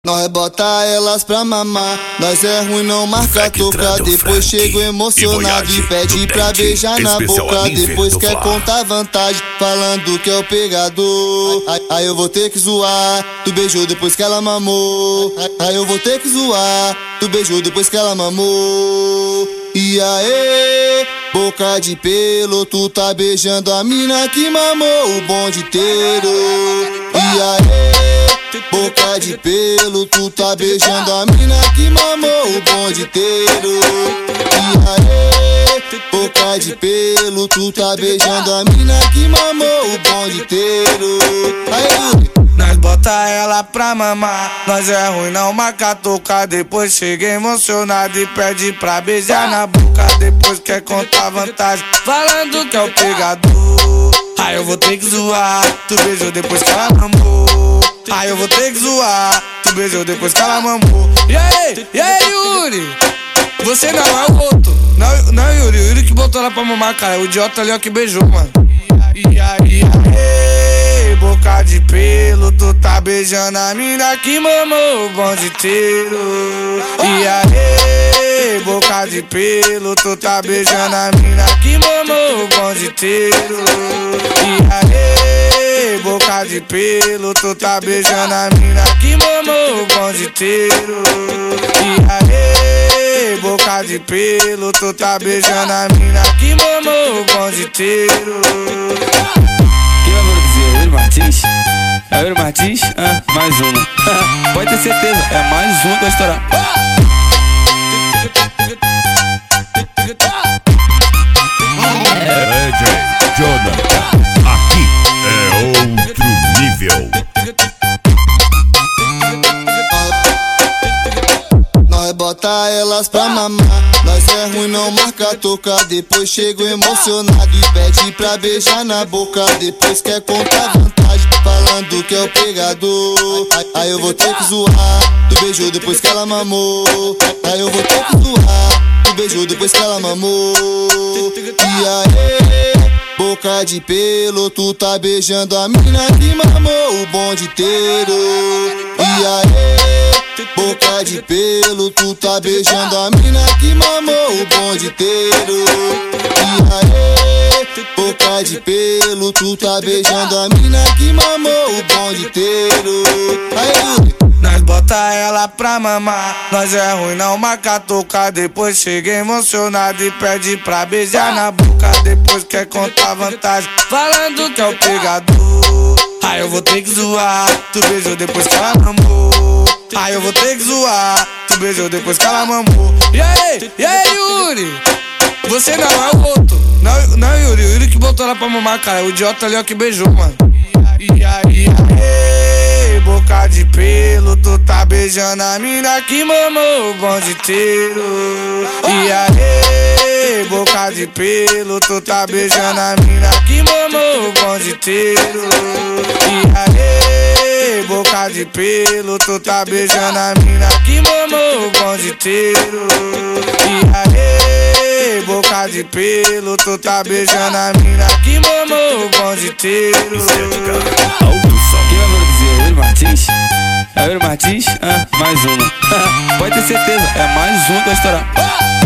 Nós bota elas pra mamar, nós é ruim, não marca toca. Depois chego emocionado e pede pra beijar na boca. Depois quer contar vantagem, falando que é o pegador. Aí eu vou ter que zoar, tu beijou depois que ela mamou. Aí eu vou ter que zoar, tu beijou depois que ela mamou. E aí, boca de pelo, tu tá beijando a mina que mamou o bonde inteiro. E aí, boca de pelo, tu tá beijando a mina que mamou o bonde inteiro. E aí, boca de pelo, tu tá beijando a mina que mamou o bonde inteiro. Aí, nós bota ela pra mamar, nós é ruim, não marca tocar. Depois chega emocionado e pede pra beijar na boca. Depois quer contar vantagem, falando que é o pegador. Aí eu vou ter que zoar, tu beijou depois que ela mamou. Aí eu vou ter que zoar, tu beijou depois que ela mamou. E aí, Yuri? Você não é o outro. Não, Yuri, o Yuri que botou ela pra mamar, cara. O idiota ali ó que beijou, mano. E aí, boca de pelo, tu tá beijando a mina que mamou o bonde inteiro. E aí, boca de pelo, tu tá beijando a mina que mamou o bonde inteiro. E aí, boca de pelo, tu tá beijando a mina que mamou o bonde inteiro. E aí, boca de pelo, tu tá beijando a mina que mamou o bonde inteiro. Martins? É o Yuri Martins? Mais uma. Pode ter certeza, é mais uma que vai estourar. DJ Jonathan, aqui é outro nível. nós bota elas pra mamar, nós é ruim, não marca toca. Depois chego emocionado e pede pra beijar na boca. Depois quer contar vantagem, falando que é o pegador. Aí eu vou ter que zoar, tu beijou depois que ela mamou. Aí eu vou ter que zoar, tu beijou depois que ela mamou. E aí, boca de pelo, tu tá beijando a mina que mamou o bonde inteiro. E aí, boca de pelo, tu tá beijando a mina que mamou o bonde inteiro. E aí, boca de pelo, tu tá beijando a mina que mamou o bonde inteiro. Aí, nós bota ela pra mamar, nós é ruim, não marca tocar. Depois chega emocionado e pede pra beijar na boca. Depois quer contar vantagem, falando que é o pegador. Aí eu vou ter que zoar, tu beijou depois que ela mamou. Aí eu vou ter que zoar, tu beijou depois que ela mamou. E aí, Yuri? Você não é o outro. Não, Yuri, o Yuri que botou ela pra mamar, cara. O idiota ali ó que beijou, mano. E aí, boca de pelo, tu tá beijando a mina que mamou o bonde inteiro. E aí, boca de pelo, tu tá beijando a mina que mamou o bonde inteiro. E aí, boca de pelo, tu tá beijando a mina que mamou o bonde inteiro. E aí, boca de pelo, tu tá beijando a mina que mamou o bonde inteiro. Quem vai produzir? É o Yuri Martins? É o Yuri Martins? Mais uma. Pode ter certeza, é mais uma que vai estourar.